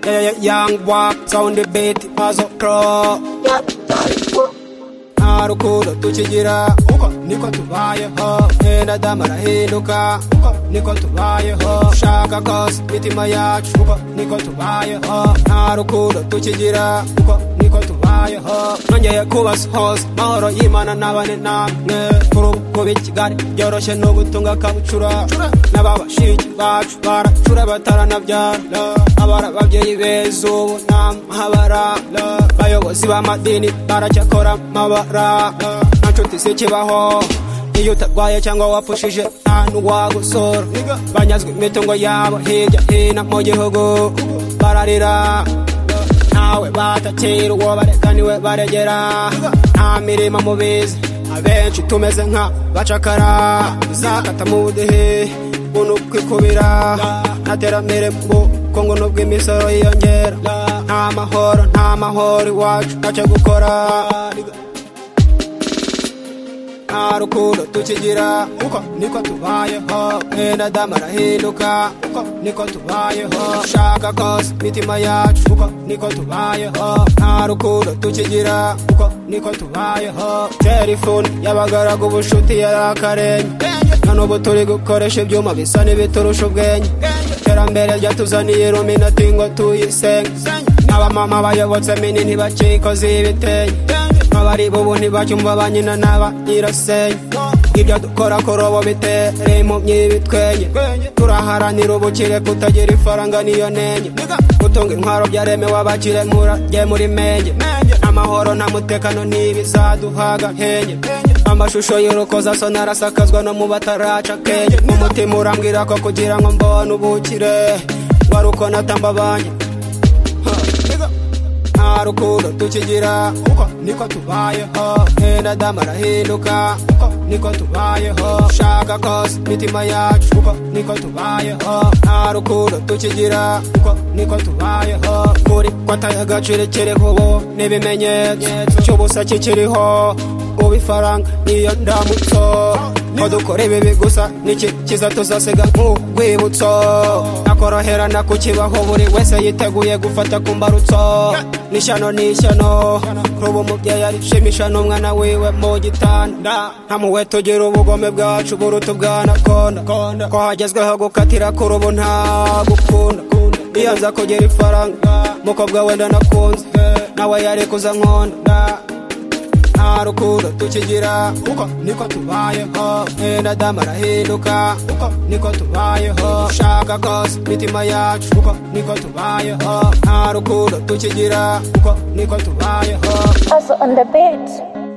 young walk sound the beat mazo pro Narukudo tukigira uko niko tubayeho enda damara hinduka uko niko tubayeho shaka kose mitima yacu uko niko tubayeho Narukudo tukigira uko niko tubayeho nongeye kubasa hose mahoro y'Imana n'abane namwe kurubu Kigali byoroshe no gutunga kabucura n'ababashiki bacu baracura bataranabyara abara babyeyi beza ubu n'amabara bayobozi b'amadini baracyakora mabara nta nshuti zikibaho iyo utarwaye cyangwa wapfushije nta n'uwagusora banyazwe imitungo yabo hirya hino mu gihugu bararira nawe batakira uwo bareka niwe baregera nta mirimo mubizi abenshi tumeze nka bacakara zakata mu budehe bunu kwikubira nateramere mu Kongo nubwo imisoro yiyongera nta mahoro iwacu ntacyo gukora Narukudo tukigira uko niko tubayeho enda damara hinduka uko niko tubayeho shaka kose mitima yacu uko niko tubayeho Narukudo tukigira uko niko tubayeho telefone y'abagaragu ubushuti yarakarenye nanubu turi gukoresha ibyuma bisa n'ibiturusha ubwenge terambere ryatuzaniye Illuminati ngo tuyisenge n'abamama bayobotse minini bakikoze ibitenge abari bubu ntibacyumva banyina n'aba nyirasenge ibyo dukora kurobo bitere mu myibitwenye turaharanira ubukire kutagira ifaranga niyo nenye gutunga intwaro byaremewe abakire murajye muri menge amahoro nta mutekano ntibizaduhaga henye amashusho y'urukozasoni arasakazwa no mu bataraca kenge umutima urambwira ko kugira ngo mbone ubukire wari uko natambabanye Narukudo tukigira uko niko tubayeho enda damara hinduka uko niko tubayeho shaka kose mitima yacu uko niko tubayeho Narukudo tukigira uko niko tubayeho muri kwataye agaciro kiriho ubu n'ibimenyetso cy'ubusa kikiriho ubifaranga niyo ndamutso ko dukora ibi gusa niki kiza tuzasiga nk'urwibutso nakoroherana kukibaho buri wese yiteguye gufata ku mbarutso n'ishyano kuba umubyeyi arishimisha n'umwana wiwe mu gitanda nta muwe tugira ubugome bwacu buruta ubwanakonda ko hagezweho gukatira kuri ubu nta gukunda iyo nza kugira ifaranga mukobwa wenda nakunze nawe yari kuza nkonda Narukudo tukigira uko niko tubayeho enda damara hinduka uko niko tubayeho shaka kose mitima yacu uko niko tubayeho Narukudo tukigira uko niko tubayeho Also on the beat